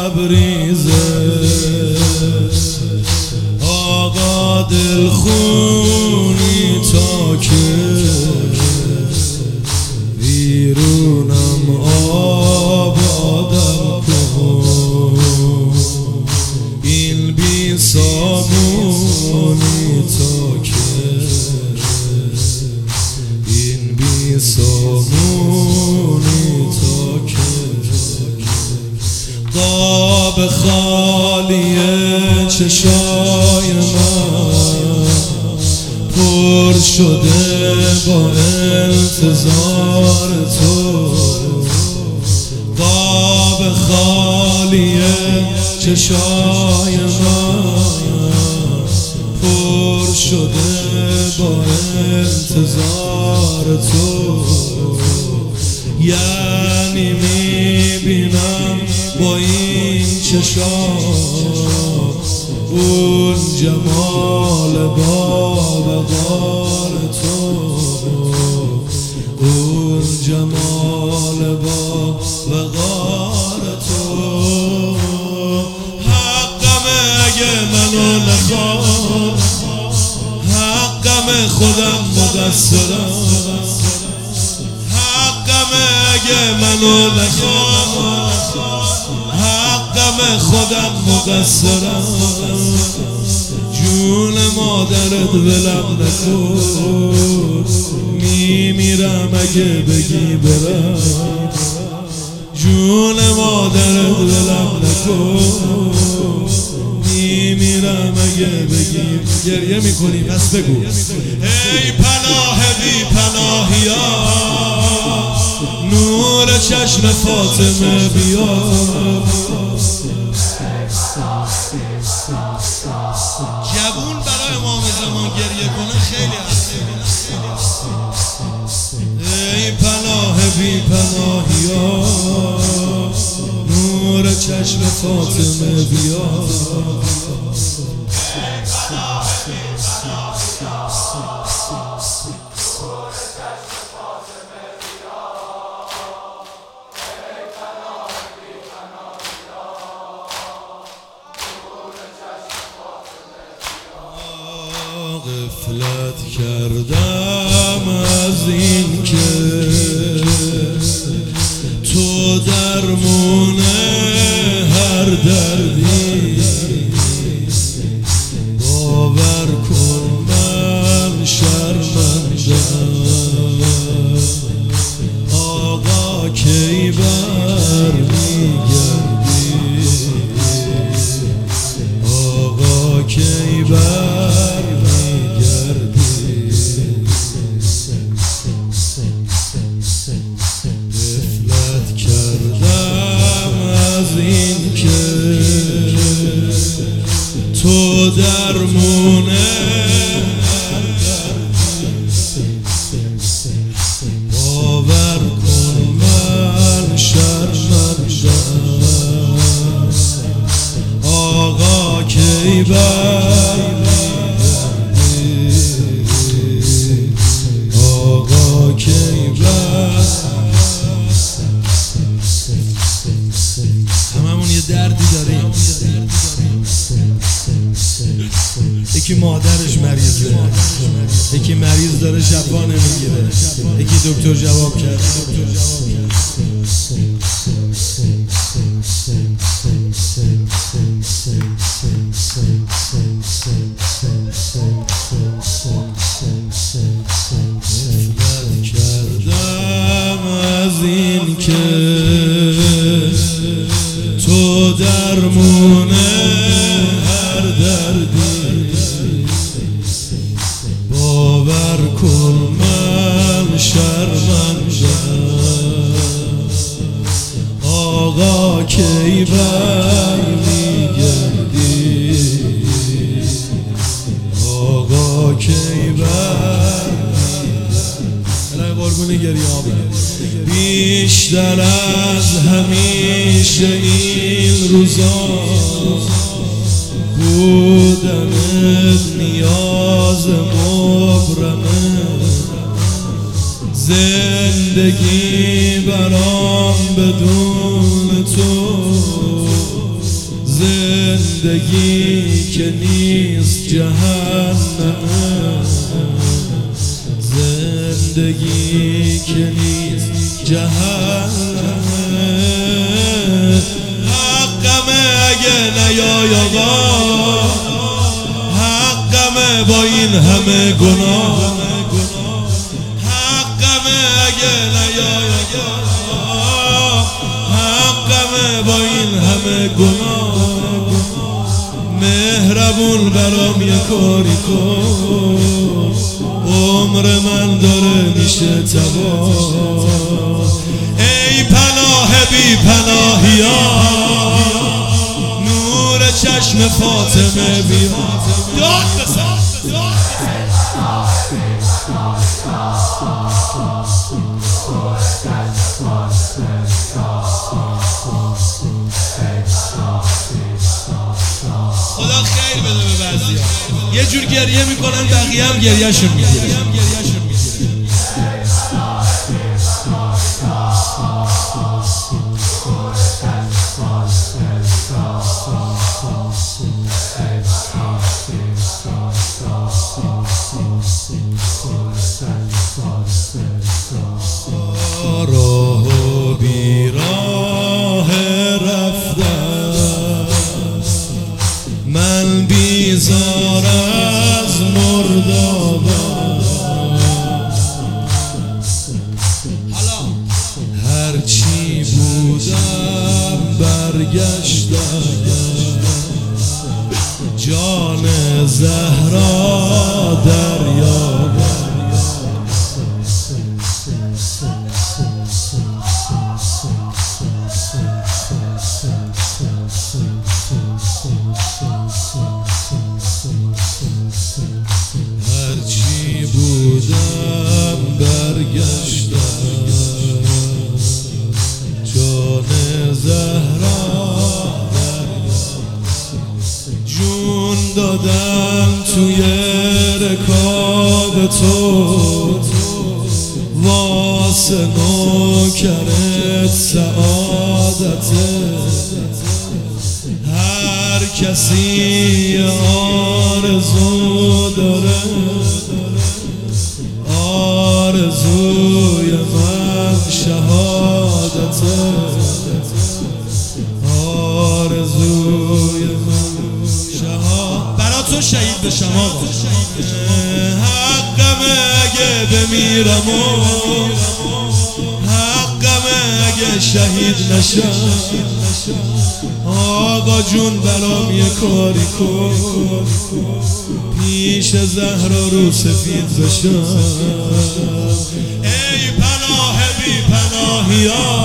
لبریزه آقا دلخونی تا که بیرونم آبادم کن این بی سامونی تا که این بی سامونی تا که قاب خالی چشای من پر شده با انتظار تو قاب خالی چشای من پر شده با انتظار تو یعنی میبینم با این چشام اون جمال باوقار تو اون جمال باوقار تو حقمه اگه منو نخواد حقمه خودم مقصرم حقمه اگه منو نخواد حقمه خودم مقصرم جون مادرت ولم نکن میمیرم اگه بگی برم جون مادرت ولم نکن میمیرم اگه بگی گریه میکنی پس بگو ای پناه بی پناهیا نور چشم فاطمه بیا جوون برای امام زمان گریه کنه خیلی هست ای پناه بی پناهیا نور چشم فاطمه بیا غفلت کردم از این که تو درمون هر دردی باور کن من شرمندم آقا کی برمیگردی آقا کی غفلت کردم از این که تو درمون باور کن من شرمندم آقا کی آقا کی هممون یه دردی داریم یکی مادرش مریضه یکی مریض داره شفا نمیگیره یکی دکتر جواب کرد غفلت کردم از این که تو درمون هر دردی باور کن من شرمندم آقا کی برمیگردی آقا کی برمیگردی قربون گریه بیشتر از همیشه این روزا بودنت نیاز مبرمه زندگی برام بدون تو زندگی که نیست جهنمه، زندگی که نیست جهنمه. حقمه اگه نیای آقا، حقمه با این همه گناه، حقمه اگه نیای آقا، حقمه با این همه گناه. مهربون برام یه کاری کن، عمر من داره میشه تباه. ای پناه بی پناهیان، نور چشم فاطمه بیا. داد بسان خدا خیر بده به بعضیا، یه جور گریه میکنن بقیه هم گریهشون میگیره. راه و بیراه رفتم من، بیزار از مردابم. هرچی بودم برگشتم، جان زهرا دریابم. هرچی بودم برگشتم، جان زهرا جون دادم توی رکاب تو، واسه نوکرت سعادته. هر کسی آرزو داره، آرزوی من شهادته، آرزوی من شهادت. برا تو شهید بشم آقا، حقمه اگه بمیرم و حقمه اگه شهید نشم. آقا جون برام یه کاری کن، پیش زهرا رو سفید بشم. ای پناه بی پناهیان،